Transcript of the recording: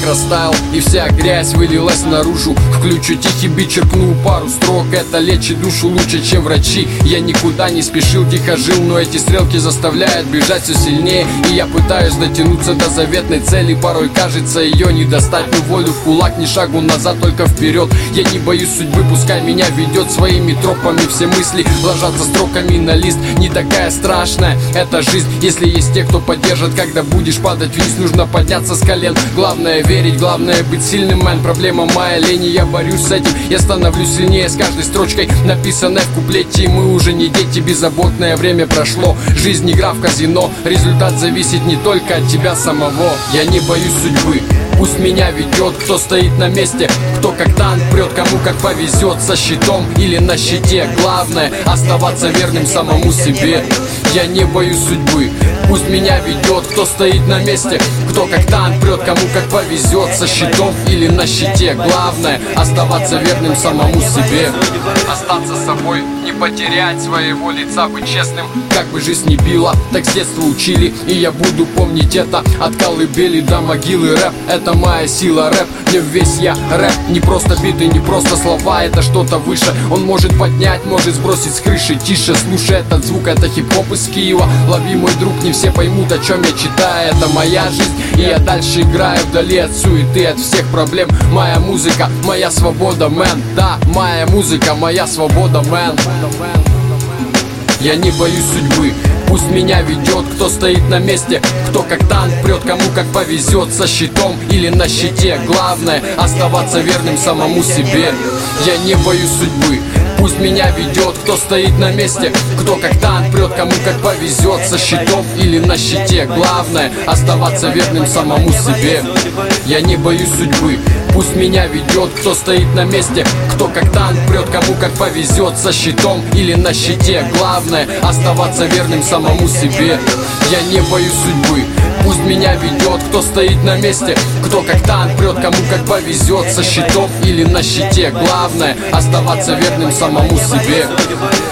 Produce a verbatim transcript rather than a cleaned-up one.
растаял, и вся грязь вылилась наружу. Включу тихий бит, черкну пару строк, это лечит душу лучше, чем врачи. Я никуда не спешил, тихо жил, но эти стрелки заставляют бежать все сильнее. И я пытаюсь дотянуться до заветной цели, порой кажется ее не достать. Но волю в кулак, ни шагу назад, только вперед. Я не боюсь судьбы, пускай меня ведет своими тропами. Все мысли ложатся строками на лист, не такая страшная эта жизнь, если есть те, кто поддержит. Когда будешь падать вниз, нужно подняться с колен. Главное верить, главное быть сильным, мэн. Проблема моя лень, я борюсь с этим. Я становлюсь сильнее с каждой строчкой, написанной в куплете. И мы уже не дети, беззаботное время прошло. Жизнь игра в казино, результат зависит не только от тебя самого. Я не боюсь судьбы, пусть меня ведет, кто стоит на месте, кто как танк прет, кому как повезет, со щитом или на щите. Главное оставаться верным самому себе. Я не боюсь судьбы, пусть меня ведет, кто стоит на месте, кто как танк прет, кому как повезет, со щитом или на щите. Главное оставаться верным самому себе. Остаться собой, не потерять своего лица, быть честным. Как бы жизнь ни била, так с детства учили, и я буду помнить это. От колыбели до могилы рэп, это моя сила, рэп, не весь я. Рэп не просто биты, не просто слова, это что-то выше. Он может поднять, может сбросить с крыши. Тише, слушай этот звук, это хип-хоп из Киева. Лови, мой друг, не все поймут, о чем я читаю. Это моя жизнь, и я дальше играю вдали от суеты, от всех проблем. Моя музыка, моя свобода, мэн. Да, моя музыка, моя свобода, мэн. Я не боюсь судьбы, пусть меня ведет, кто стоит на месте, кто как танк прет, кому как повезет, со щитом или на щите. Главное оставаться верным самому себе. Я не боюсь судьбы, пусть меня ведет, кто стоит на месте, кто как танк прет, кому как повезет, со щитом или на щите. Главное оставаться верным самому себе. Я не боюсь судьбы, пусть меня ведет, кто стоит на месте, кто как танк прет, кому как повезет, со щитом или на щите. Главное оставаться верным самому себе. Я не боюсь судьбы, пусть меня ведет, кто стоит на месте, кто как танк прет, кому как повезет, со щитом или на щите. Главное оставаться верным самому себе.